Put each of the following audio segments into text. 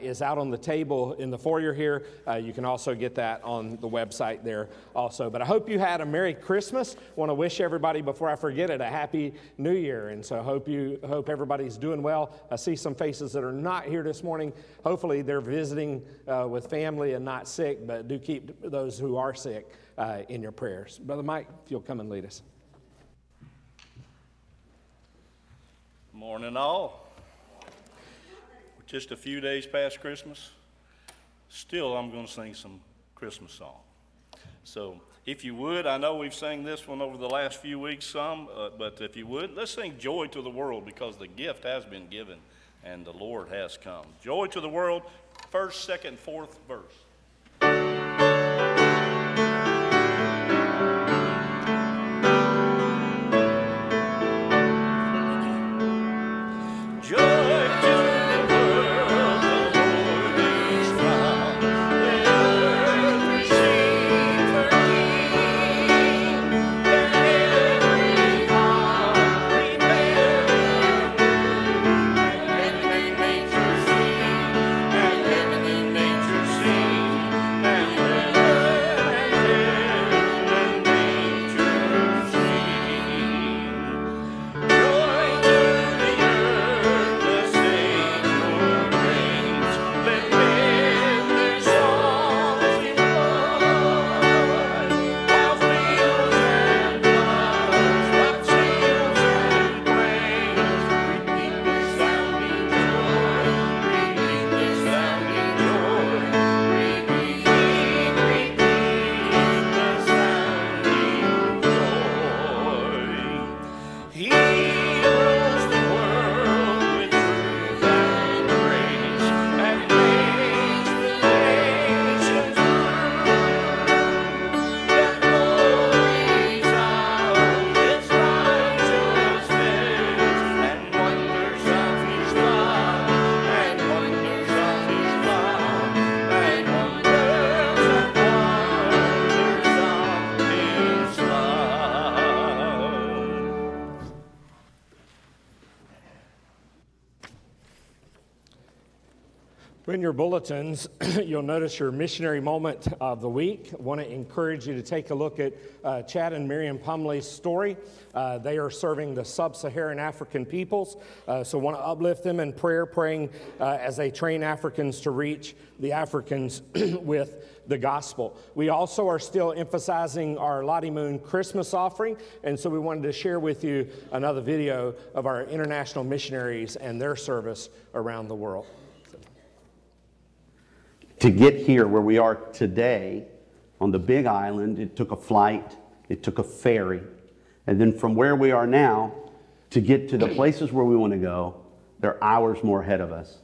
is out on the table in the foyer here. You can also get that on the website there also. But I hope you had a Merry Christmas. I want to wish everybody, before I forget it, a Happy New Year. And so hope everybody's doing well. I see some faces that are not here this morning. Hopefully they're visiting with family and not sick, but do keep those who are sick in your prayers. Brother Mike, if you'll come and lead us. Morning all. We're just a few days past Christmas. Still, I'm going to sing some Christmas song. So if you would, I know we've sang this one over the last few weeks some, but if you would, let's sing Joy to the World, because the gift has been given and the Lord has come. Joy to the world, first, second, fourth verse. In your bulletins, you'll notice your missionary moment of the week. I want to encourage you to take a look at Chad and Miriam Pumley's story. They are serving the sub-Saharan African peoples, so I want to uplift them in prayer, praying as they train Africans to reach the Africans with the gospel. We also are still emphasizing our Lottie Moon Christmas offering, and so we wanted to share with you another video of our international missionaries and their service around the world. To get here where we are today on the Big Island, it took a flight, it took a ferry, and then from where we are now to get to the places where we want to go, there are hours more ahead of us.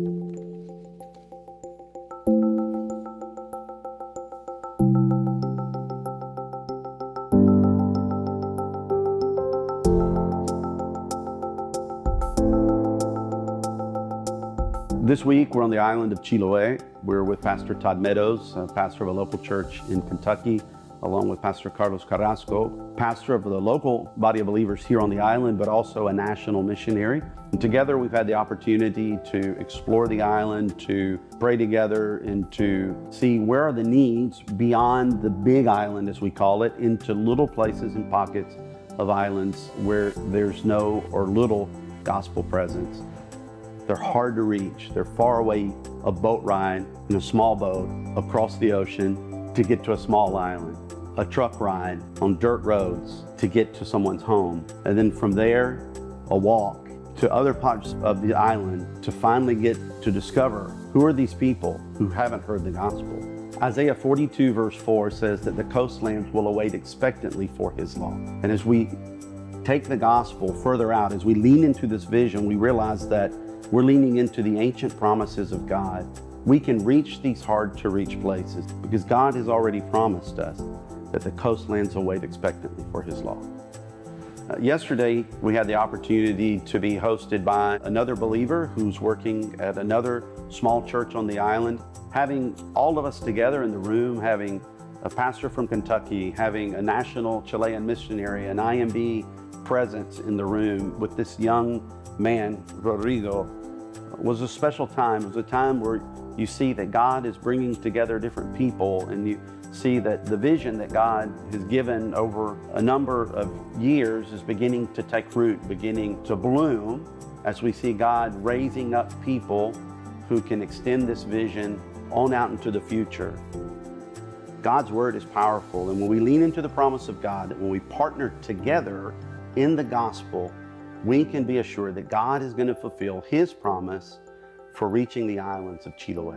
This week, we're on the island of Chiloé. We're with Pastor Todd Meadows, pastor of a local church in Kentucky, along with Pastor Carlos Carrasco, pastor of the local body of believers here on the island, but also a national missionary. And together, we've had the opportunity to explore the island, to pray together, and to see where are the needs beyond the big island, as we call it, into little places and pockets of islands where there's no or little gospel presence. They're hard to reach. They're far away, a boat ride in a small boat across the ocean to get to a small island, a truck ride on dirt roads to get to someone's home, and then from there, a walk to other parts of the island to finally get to discover who are these people who haven't heard the gospel. Isaiah 42 verse 4 says that the coastlands will await expectantly for his law. And as we take the gospel further out, as we lean into this vision, we realize that we're leaning into the ancient promises of God. We can reach these hard to reach places because God has already promised us that the coastlands await expectantly for his law. Yesterday, we had the opportunity to be hosted by another believer who's working at another small church on the island. Having all of us together in the room, having a pastor from Kentucky, having a national Chilean missionary, an IMB presence in the room with this young man, Rodrigo, was a special time. It was a time where you see that God is bringing together different people, and you see that the vision that God has given over a number of years is beginning to take root, beginning to bloom, as we see God raising up people who can extend this vision on out into the future. God's word is powerful, and when we lean into the promise of God, when we partner together in the gospel, we can be assured that God is going to fulfill His promise for reaching the islands of Chiloé.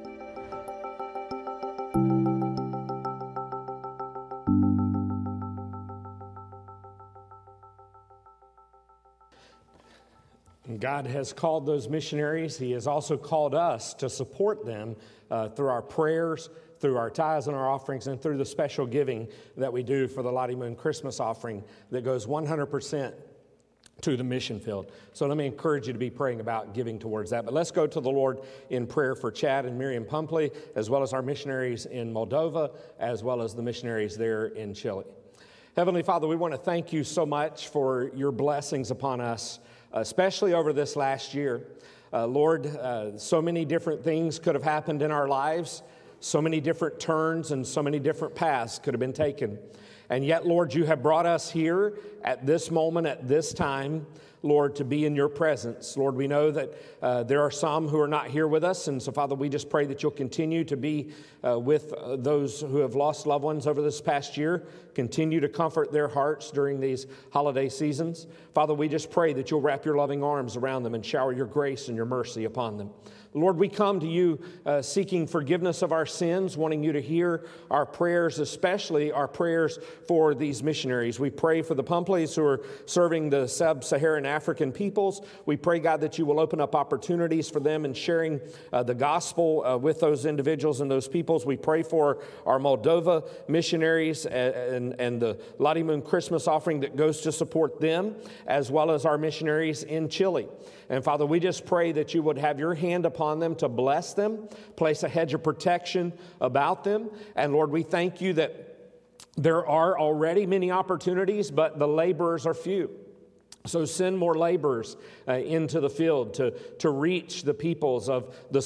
God has called those missionaries. He has also called us to support them through our prayers, through our tithes and our offerings, and through the special giving that we do for the Lottie Moon Christmas offering that goes 100% to the mission field. So let me encourage you to be praying about giving towards that. But let's go to the Lord in prayer for Chad and Miriam Pumpley, as well as our missionaries in Moldova, as well as the missionaries there in Chile. Heavenly Father, we want to thank you so much for your blessings upon us, especially over this last year. Lord, so many different things could have happened in our lives. So many different turns and so many different paths could have been taken. And yet, Lord, you have brought us here at this moment, at this time, Lord, to be in your presence. Lord, we know that there are some who are not here with us. And so, Father, we just pray that you'll continue to be with those who have lost loved ones over this past year. Continue to comfort their hearts during these holiday seasons. Father, we just pray that you'll wrap your loving arms around them and shower your grace and your mercy upon them. Lord, we come to you seeking forgiveness of our sins, wanting you to hear our prayers, especially our prayers for these missionaries. We pray for the Pumpleys who are serving the sub-Saharan African peoples. We pray, God, that you will open up opportunities for them in sharing the gospel with those individuals and those peoples. We pray for our Moldova missionaries and the Lottie Moon Christmas offering that goes to support them, as well as our missionaries in Chile. And Father, we just pray that you would have your hand upon them to bless them, place a hedge of protection about them. And Lord, we thank you that there are already many opportunities, but the laborers are few. So send more laborers into the field to reach the peoples of the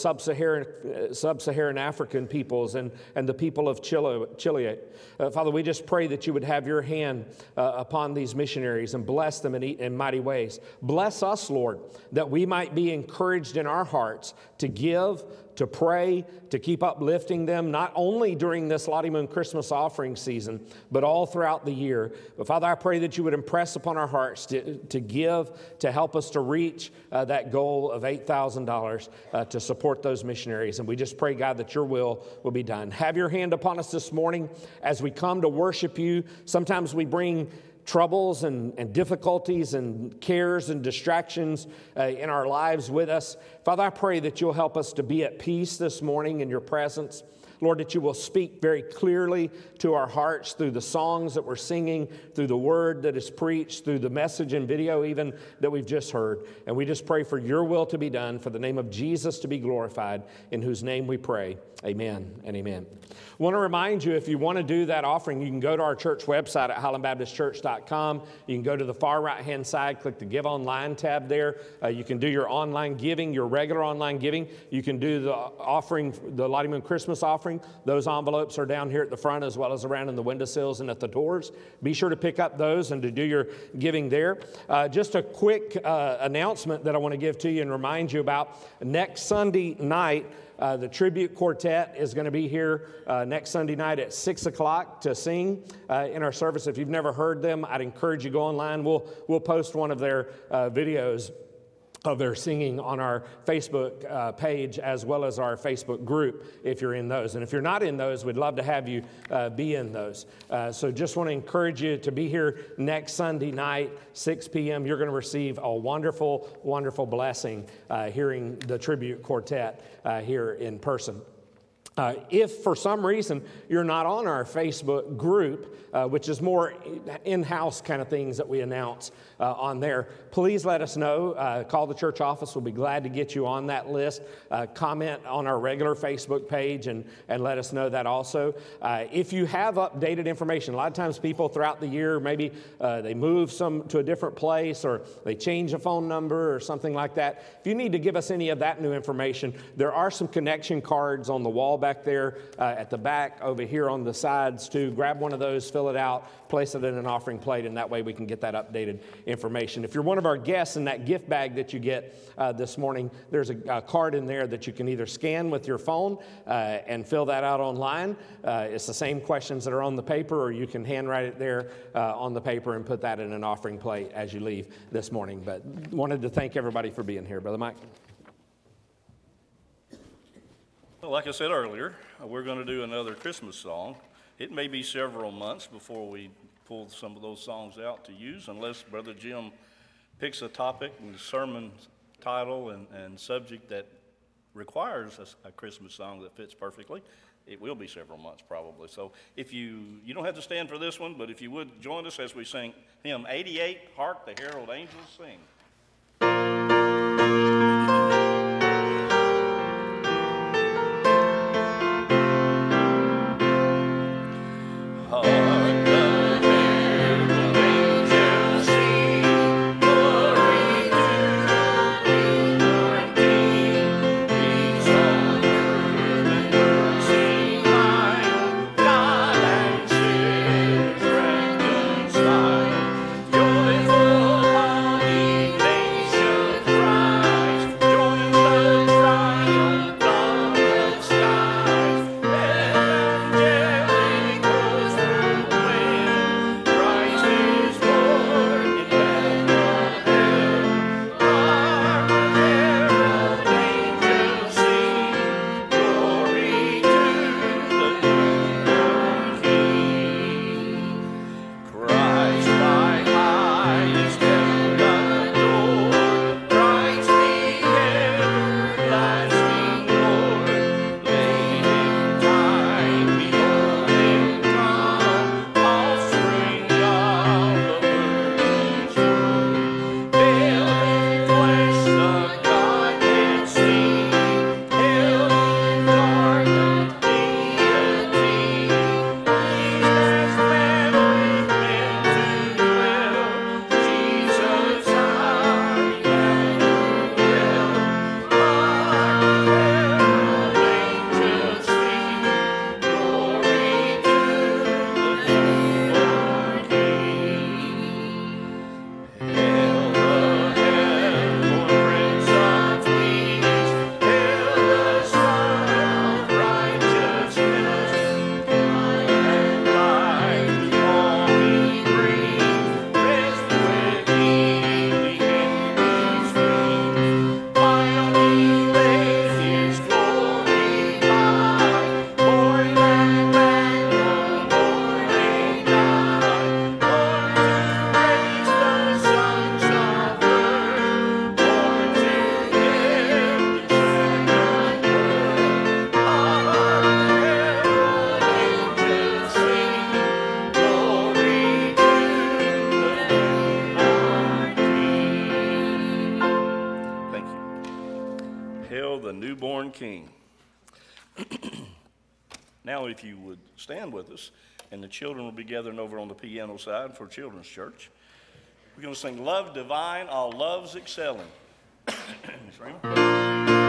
sub-Saharan African peoples and the people of Chile. Father, we just pray that you would have your hand upon these missionaries and bless them in mighty ways. Bless us, Lord, that we might be encouraged in our hearts to give, to pray, to keep uplifting them, not only during this Lottie Moon Christmas offering season, but all throughout the year. But Father, I pray that you would impress upon our hearts to give, to help us to reach that goal of $8,000 to support those missionaries. And we just pray, God, that your will be done. Have your hand upon us this morning as we come to worship you. Sometimes we bring troubles and difficulties and cares and distractions in our lives with us. Father, I pray that you'll help us to be at peace this morning in your presence. Lord, that you will speak very clearly to our hearts through the songs that we're singing, through the word that is preached, through the message and video even that we've just heard. And we just pray for your will to be done, for the name of Jesus to be glorified, in whose name we pray. Amen and amen. I want to remind you, if you want to do that offering, you can go to our church website at highlandbaptistchurch.com. You can go to the far right-hand side, click the Give Online tab there. You can do your online giving, your regular online giving. You can do the offering, the Lottie Moon Christmas offering. Those envelopes are down here at the front as well as around in the windowsills and at the doors. Be sure to pick up those and to do your giving there. Just a quick announcement that I want to give to you and remind you about. Next Sunday night, the Tribute Quartet is going to be here next Sunday night at 6 o'clock to sing in our service. If you've never heard them, I'd encourage you to go online. We'll post one of their videos of their singing on our Facebook page as well as our Facebook group if you're in those. And if you're not in those, we'd love to have you be in those. So just want to encourage you to be here next Sunday night, 6 p.m. You're going to receive a wonderful, wonderful blessing hearing the Tribute Quartet here in person. If for some reason you're not on our Facebook group, which is more in-house kind of things that we announce on there, please let us know. Call the church office. We'll be glad to get you on that list. Comment on our regular Facebook page and let us know that also. If you have updated information, a lot of times people throughout the year, maybe they move to a different place or they change a phone number or something like that. If you need to give us any of that new information, there are some connection cards on the wall back there at the back, over here on the sides too. Grab one of those, fill it out, place it in an offering plate, and that way we can get that updated information. If you're one of our guests, in that gift bag that you get this morning, there's a card in there that you can either scan with your phone and fill that out online. It's the same questions that are on the paper, or you can handwrite it there on the paper and put that in an offering plate as you leave this morning. But wanted to thank everybody for being here. Brother Mike. Well, like I said earlier, we're going to do another Christmas song. It may be several months before we pull some of those songs out to use, unless Brother Jim picks a topic and sermon title and subject that requires a Christmas song that fits perfectly. It will be several months probably. So if you don't have to stand for this one, but if you would join us as we sing hymn 88, Hark the Herald Angels Sing. King. Now, if you would stand with us, and the children will be gathering over on the piano side for Children's Church. We're going to sing Love Divine, All Loves Excelling. Miss Raymond?